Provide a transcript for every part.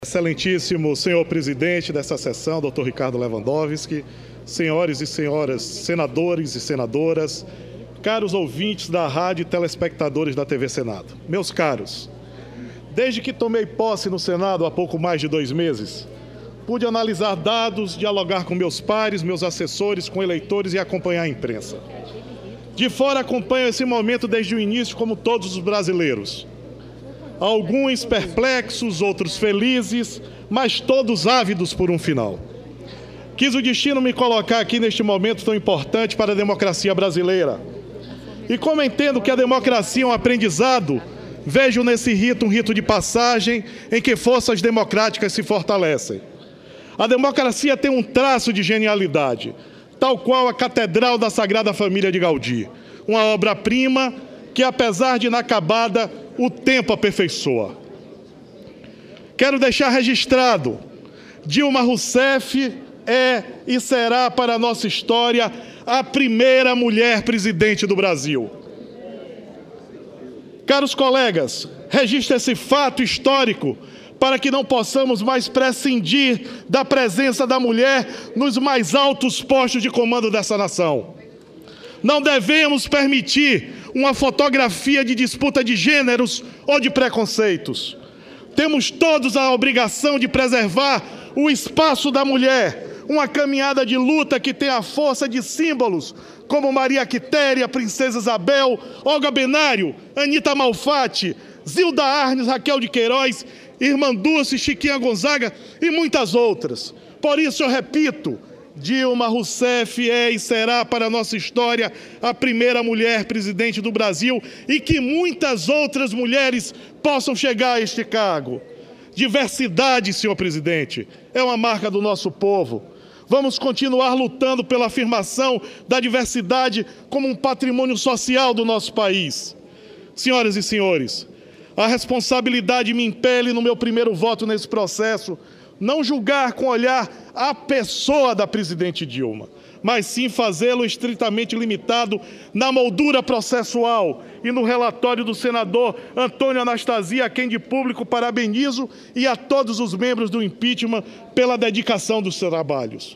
Excelentíssimo senhor presidente dessa sessão, doutor Ricardo Lewandowski, senhores e senhoras senadores e senadoras, caros ouvintes da rádio e telespectadores da TV Senado. Meus caros, desde que tomei posse no Senado há pouco mais de 2 meses, pude analisar dados, dialogar com meus pares, meus assessores, com eleitores e acompanhar a imprensa. De fora acompanho esse momento desde o início, como todos os brasileiros. Alguns perplexos, outros felizes, mas todos ávidos por um final. Quis o destino me colocar aqui neste momento tão importante para a democracia brasileira. E como entendo que a democracia é um aprendizado, vejo nesse rito um rito de passagem em que forças democráticas se fortalecem. A democracia tem um traço de genialidade, tal qual a Catedral da Sagrada Família de Gaudí, uma obra-prima que, apesar de inacabada, o tempo aperfeiçoa. Quero deixar registrado, Dilma Rousseff é e será para a nossa história a primeira mulher presidente do Brasil. Caros colegas, registre esse fato histórico para que não possamos mais prescindir da presença da mulher nos mais altos postos de comando dessa nação. Não devemos permitir uma fotografia de disputa de gêneros ou de preconceitos. Temos todos a obrigação de preservar o espaço da mulher, uma caminhada de luta que tem a força de símbolos como Maria Quitéria, Princesa Isabel, Olga Benário, Anita Malfatti, Zilda Arnes, Raquel de Queiroz, Irmã Dulce, Chiquinha Gonzaga e muitas outras. Por isso eu repito, Dilma Rousseff é e será para a nossa história a primeira mulher presidente do Brasil e que muitas outras mulheres possam chegar a este cargo. Diversidade, senhor presidente, é uma marca do nosso povo. Vamos continuar lutando pela afirmação da diversidade como um patrimônio social do nosso país. Senhoras e senhores, a responsabilidade me impele no meu primeiro voto nesse processo não julgar com olhar a pessoa da presidente Dilma, mas sim fazê-lo estritamente limitado na moldura processual e no relatório do senador Antônio Anastasia, a quem de público parabenizo, e a todos os membros do impeachment pela dedicação dos seus trabalhos.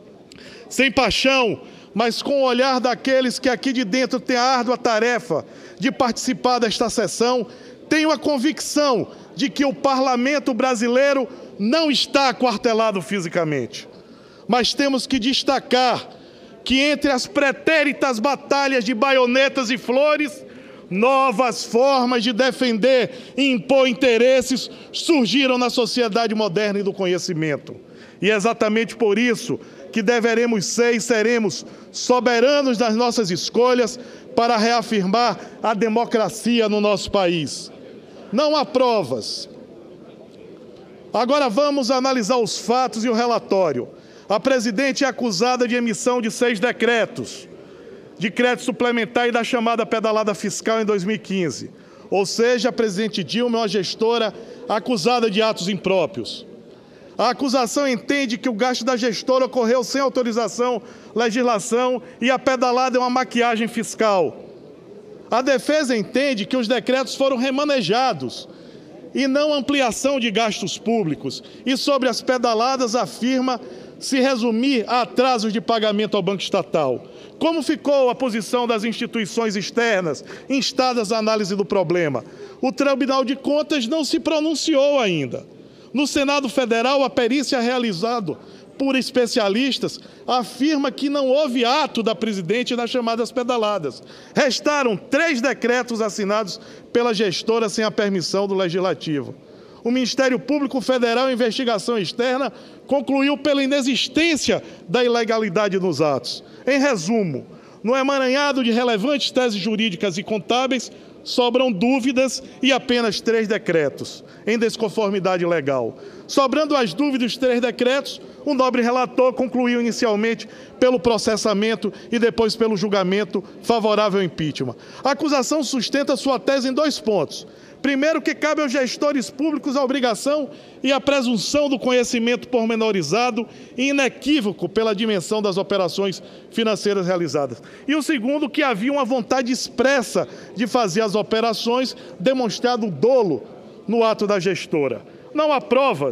Sem paixão, mas com o olhar daqueles que aqui de dentro têm a árdua tarefa de participar desta sessão, tenho a convicção de que o parlamento brasileiro não está aquartelado fisicamente. Mas temos que destacar que entre as pretéritas batalhas de baionetas e flores, novas formas de defender e impor interesses surgiram na sociedade moderna e do conhecimento. E é exatamente por isso que deveremos ser e seremos soberanos das nossas escolhas para reafirmar a democracia no nosso país. Não há provas. Agora vamos analisar os fatos e o relatório. A presidente é acusada de emissão de 6 decretos, de crédito suplementar e da chamada pedalada fiscal em 2015. Ou seja, a presidente Dilma é uma gestora acusada de atos impróprios. A acusação entende que o gasto da gestora ocorreu sem autorização, legislação e a pedalada é uma maquiagem fiscal. A defesa entende que os decretos foram remanejados e não ampliação de gastos públicos. E sobre as pedaladas afirma se resumir a atrasos de pagamento ao Banco Estatal. Como ficou a posição das instituições externas instadas à análise do problema? O Tribunal de Contas não se pronunciou ainda. No Senado Federal, a perícia realizada por especialistas afirma que não houve ato da presidente nas chamadas pedaladas. Restaram 3 decretos assinados pela gestora sem a permissão do Legislativo. O Ministério Público Federal, em investigação externa, concluiu pela inexistência da ilegalidade nos atos. Em resumo, no emaranhado de relevantes teses jurídicas e contábeis, sobram dúvidas e apenas 3 decretos, em desconformidade legal. Sobrando as dúvidas dos 3 decretos, o nobre relator concluiu inicialmente pelo processamento e depois pelo julgamento favorável ao impeachment. A acusação sustenta sua tese em 2 pontos. Primeiro, que cabe aos gestores públicos a obrigação e a presunção do conhecimento pormenorizado e inequívoco pela dimensão das operações financeiras realizadas. E o segundo, que havia uma vontade expressa de fazer as operações, demonstrado o dolo no ato da gestora. Não há provas,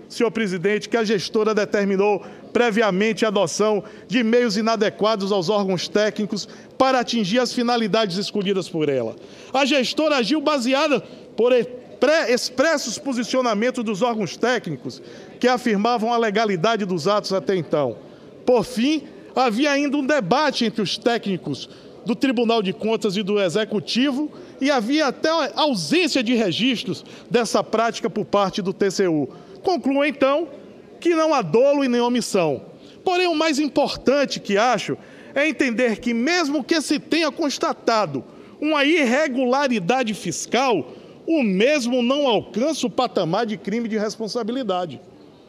senhor presidente, que a gestora determinou previamente a adoção de meios inadequados aos órgãos técnicos para atingir as finalidades escolhidas por ela. A gestora agiu baseada por expressos posicionamentos dos órgãos técnicos que afirmavam a legalidade dos atos até então. Por fim, havia ainda um debate entre os técnicos do Tribunal de Contas e do Executivo e havia até ausência de registros dessa prática por parte do TCU. Concluo, então, que não há dolo e nem omissão. Porém, o mais importante que acho é entender que, mesmo que se tenha constatado uma irregularidade fiscal, o mesmo não alcança o patamar de crime de responsabilidade.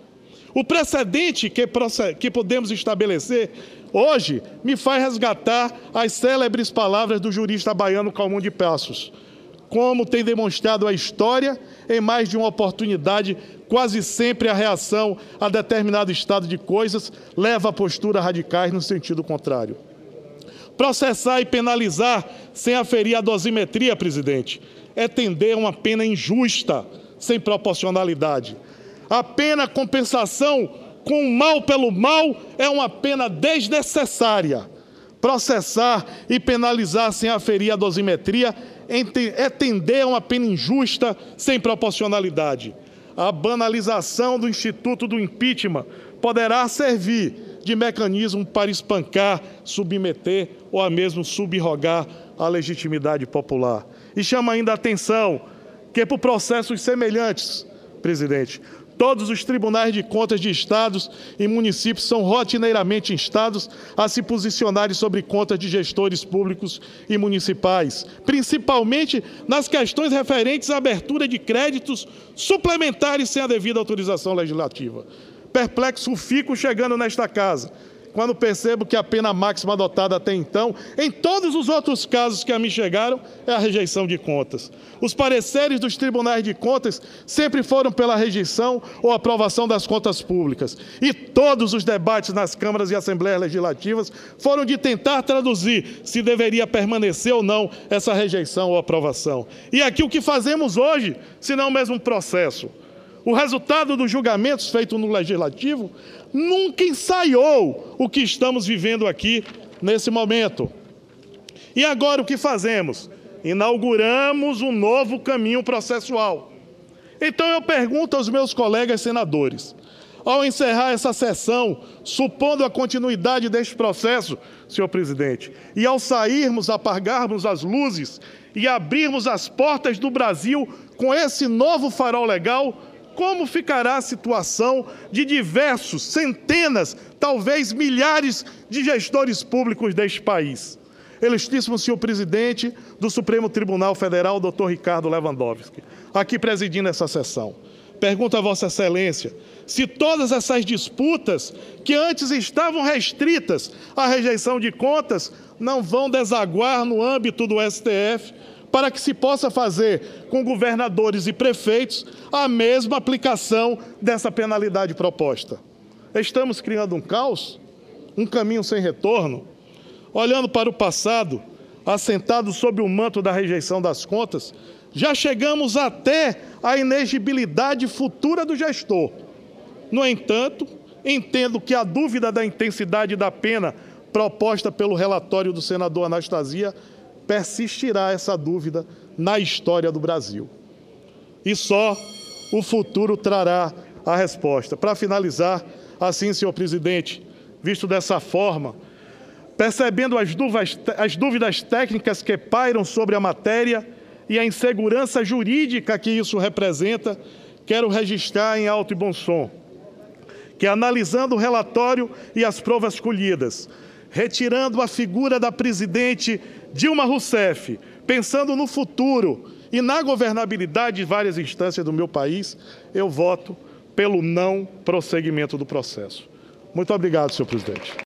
O precedente que podemos estabelecer hoje me faz resgatar as célebres palavras do jurista baiano Calmon de Passos. Como tem demonstrado a história, em mais de uma oportunidade, quase sempre a reação a determinado estado de coisas leva a posturas radicais no sentido contrário. Processar e penalizar sem aferir a dosimetria, presidente, é tender a uma pena injusta, sem proporcionalidade. A pena compensação com o mal pelo mal é uma pena desnecessária. Processar e penalizar sem aferir a dosimetria é tender a uma pena injusta, sem proporcionalidade. A banalização do instituto do impeachment poderá servir de mecanismo para espancar, submeter ou a mesmo subrogar a legitimidade popular. E chama ainda a atenção que, por processos semelhantes, presidente, todos os tribunais de contas de estados e municípios são rotineiramente instados a se posicionarem sobre contas de gestores públicos e municipais, principalmente nas questões referentes à abertura de créditos suplementares sem a devida autorização legislativa. Perplexo fico chegando nesta casa, quando percebo que a pena máxima adotada até então, em todos os outros casos que a mim chegaram, é a rejeição de contas. Os pareceres dos tribunais de contas sempre foram pela rejeição ou aprovação das contas públicas. E todos os debates nas câmaras e assembleias legislativas foram de tentar traduzir se deveria permanecer ou não essa rejeição ou aprovação. E aqui o que fazemos hoje, se não o mesmo processo? O resultado dos julgamentos feitos no Legislativo nunca ensaiou o que estamos vivendo aqui nesse momento. E agora o que fazemos? Inauguramos um novo caminho processual. Então eu pergunto aos meus colegas senadores, ao encerrar essa sessão, supondo a continuidade deste processo, senhor presidente, e ao sairmos, apagarmos as luzes e abrirmos as portas do Brasil com esse novo farol legal, como ficará a situação de diversos, centenas, talvez milhares de gestores públicos deste país? Ilustríssimo senhor presidente do Supremo Tribunal Federal, doutor Ricardo Lewandowski, aqui presidindo essa sessão. Pergunto a Vossa Excelência se todas essas disputas que antes estavam restritas à rejeição de contas não vão desaguar no âmbito do STF, para que se possa fazer com governadores e prefeitos a mesma aplicação dessa penalidade proposta. Estamos criando um caos, um caminho sem retorno. Olhando para o passado, assentado sob o manto da rejeição das contas, já chegamos até a inexigibilidade futura do gestor. No entanto, entendo que a dúvida da intensidade da pena proposta pelo relatório do senador Anastasia persistirá essa dúvida na história do Brasil. E só o futuro trará a resposta. Para finalizar, assim, senhor presidente, visto dessa forma, percebendo as dúvidas técnicas que pairam sobre a matéria e a insegurança jurídica que isso representa, quero registrar em alto e bom som que, analisando o relatório e as provas colhidas, retirando a figura da presidente Dilma Rousseff, pensando no futuro e na governabilidade de várias instâncias do meu país, eu voto pelo não prosseguimento do processo. Muito obrigado, senhor presidente.